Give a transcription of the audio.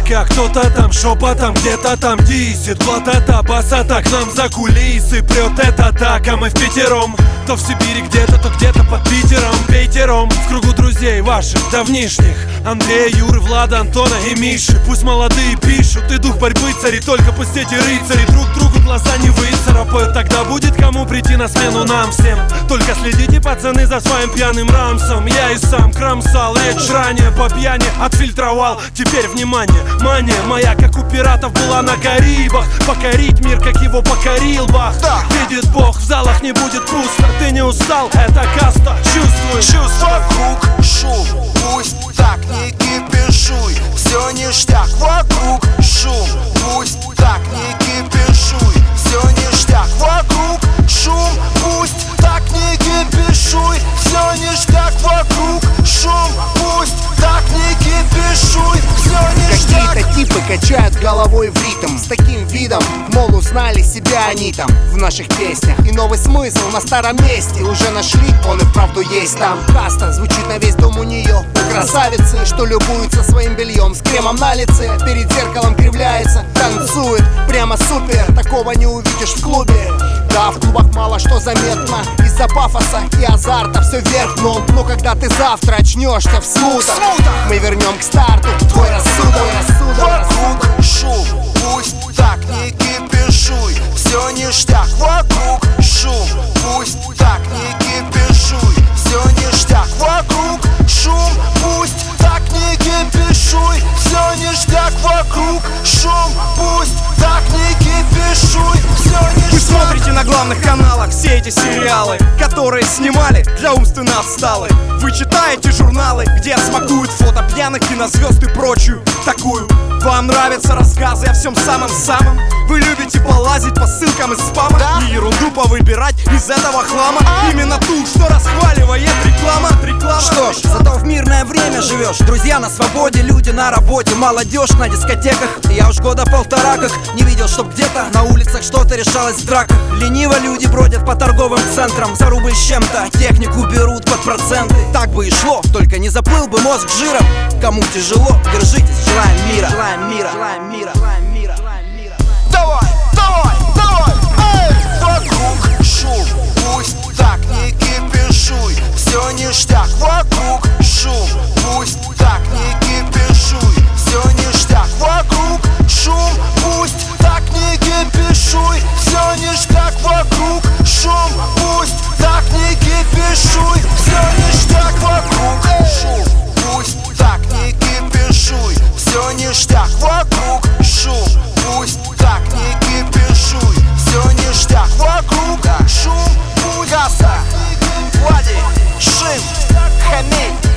Музыка, кто-то там шепотом, где-то там дисит. Блатата, басата, к нам за кулисы прет это так, а мы впятером. То в Сибири где-то, то где-то под Питером. Пятером в кругу друзей ваших давнишних: Андрея, Юры, Влада, Антона и Миши. Пусть молодые пишут, и дух борьбы царит. Только пусть эти рыцари друг другу глаза не выцарапают. Тогда будет кому прийти на смену нам всем. Только следите, пацаны, за своим пьяным рамсом. Я и сам кромсал речь ранее по пьяни, отфильтровал. Теперь внимание, мания моя, как у пиратов, была на Карибах. Покорить мир, как его покорил Бах. Видит Бог, в залах не будет пусто. Ты не устал, это каста, чувствуй. Вокруг шум, пусть так не кипишуй. Все ништяк, вокруг шум, пусть так не кипишуй. Все ништяк, вокруг шум, пусть так не кипишуй. Все ништяк, вокруг шум, пусть так не кипишуй. Все ништяк. Какие-то типы качают головой в ритм с таким видом, мол, узнали себя они там в наших песнях. И новый смысл на старом месте уже нашли, он и вправду есть там. Каста звучит на весь дом у нее. У красавицы, что любуется своим бельем с кремом на лице, перед зеркалом кривляется, танцует прямо супер. Такого не увидишь в клубе. Да, в клубах мало что заметно из-за пафоса и азарта все вверх дном. Но когда ты завтра очнешься в смутах, мы вернем к старту твой рассудок. Вокруг шум, пусть так не кипишуй. Все ништяк, вокруг шум, пусть так не кипишуй. Все ништяк, вокруг шум, пусть так не кипишуй. Все ништяк, вокруг шум, пусть так не кипишуй. Все ништяк. Вы смотрите на главных каналах все эти сериалы, которые снимали для умственно отсталых. Вы читаете журналы, где смакуют фото пьяных кинозвезд и прочую такую. Вам нравятся рассказы о всем самом-самом. Вы любите полазить по ссылкам из спама, и ерунду повыбирать из этого хлама. Именно ту, что расхваливает реклама. Что ж, зато в мирное время живешь. Друзья на свободе, люди на работе, молодежь на дискотеках. Я уж года полтора как не видел, чтоб где-то на улицах что-то решалось в драках. Лениво люди бродят по торговым центрам, за рубль с чем-то технику берут под проценты. Так бы и шло, только не заплыл бы мозг жиром. Кому тяжело, держитесь, желаем мира. Желаем мира, желаем мира, желаем мира, желаем мира. Давай, давай, давай, эй! Вокруг шум, пусть так не кипишуй. Все ништяк, вокруг шум, пусть так не кипишуй. Все ништяк, вокруг шум, пусть так не кипишуй. Все ништяк, вокруг шум, пусть так не кипишуй. Все ништяк, вокруг шум, пусть так не кипишуй. Все ништяк, вокруг шум, пусть так не кипишуй. Все ништяк, вокруг шум, пусть. Каста, Влади, Шим, Хамей.